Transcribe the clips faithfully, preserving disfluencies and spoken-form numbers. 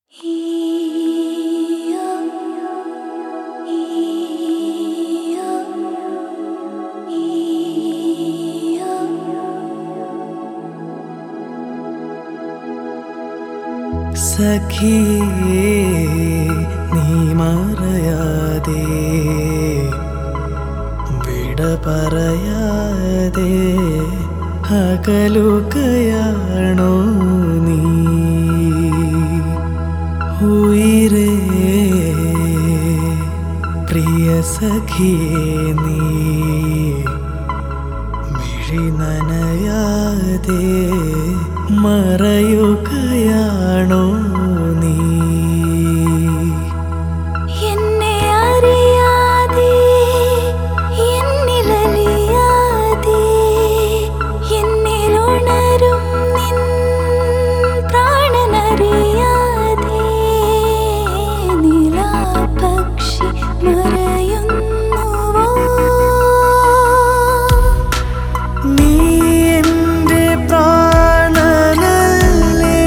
സഖിയേ നീ മറയാതെ വിട പറയാതെ അകലുകയാണോ നീ ഉയിരേ പ്രിയ സഖിയേ നീ മിഴി നനയാതെ മറയുകയാണോ നീ എന്നെ അറിയാതെ എന്നിലലിയാതെ എന്നിൽ ഉണരും നിൻ പ്രാണനറിയാതെ നിലാപക്ഷി മറയുന്നുവോ നീ എൻ്റെ പ്രാണനല്ലേ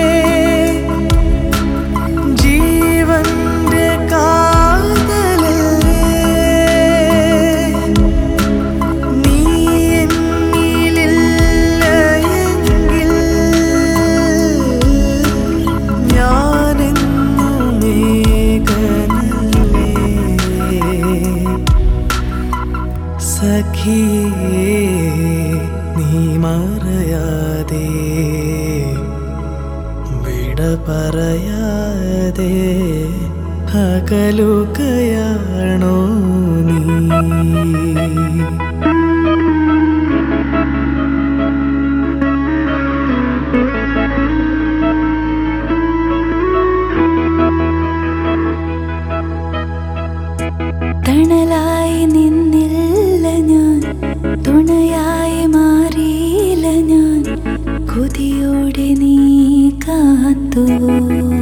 ജീവന്റെ കാതലല്ലേ നീ എന്നിലില്ല എങ്കിൽ ഞാനെന്നും ഏകനല്ലേ സഖിയേ നീ മറയാതെ വിട പറയാതെ അകലുകയാണോ നീ തണലായി നിന്നില്ല ഞാൻ, തുണയായി മാറിയില്ല ഞാൻ, കൊതിയോടെ നീ കാത്തുവോ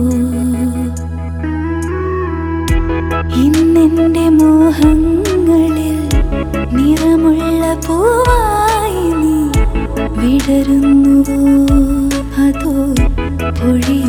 ഇന്നെന്റെ മോഹങ്ങളിൽ നിറമുള്ള പൂവായി നീ വിടരുന്നുവോ അതോ പൊഴി